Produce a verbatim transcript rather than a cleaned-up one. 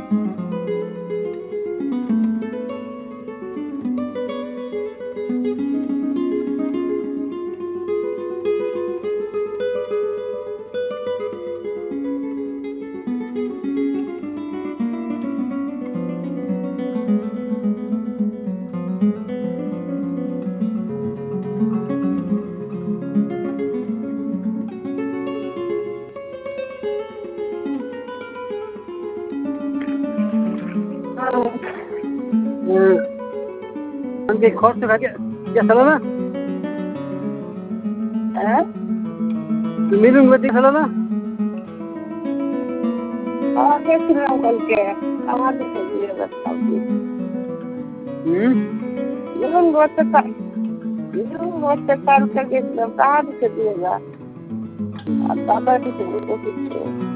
Anche corso lagi ya salah na हैं? minum berarti salah na हाँ देख रहा हूँ कल के कहाँ से दिएगा सब्जी hmm मिलूंगा बहुत का मिलूंगा बहुत काल का देख रहा हूँ कहाँ से दिएगा अब पापा की तो कोशिश